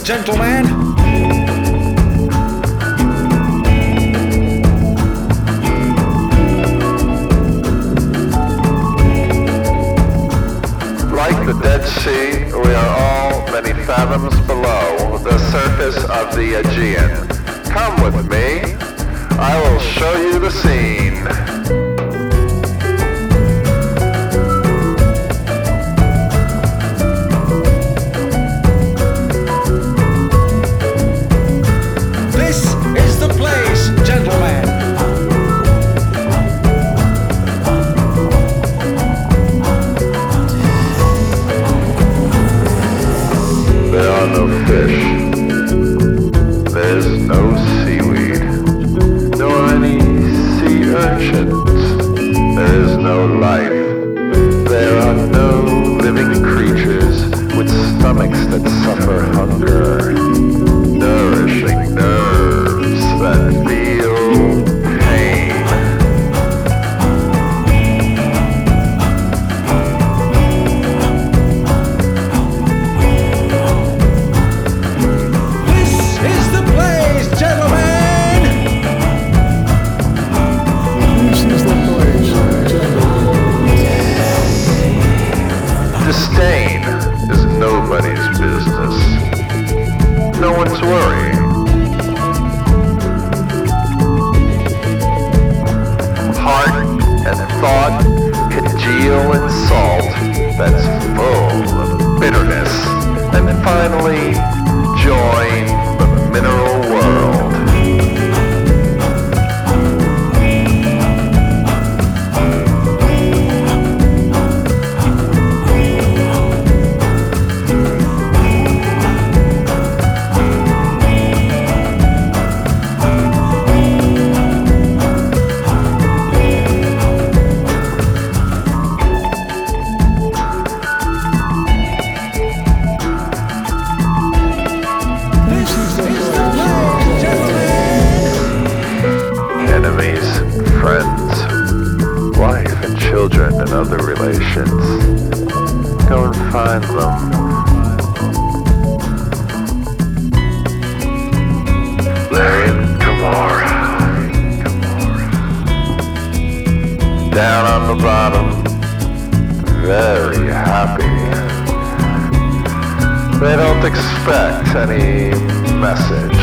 gentlemen. Like the Dead Sea, we are all many fathoms below the surface of the Aegean. Come with me, I will show you the scene. This is the place, gentlemen. There are no fish. There's no seaweed. Nor any sea urchins. There is no life. There are no living creatures with stomachs that suffer hunger. Nourishing nerves that feel pain. This is the place, gentlemen. This is the place, Disdain is nobody's business. No one's worry. Heart and thought congeal in salt that's full of bitterness, and finally join the mineral world. This is the place, gentlemen. Enemies, friends, wife and children and other relations. Go and find them. They're in Gomorrah. Down on the bottom, very happy. They don't expect any message.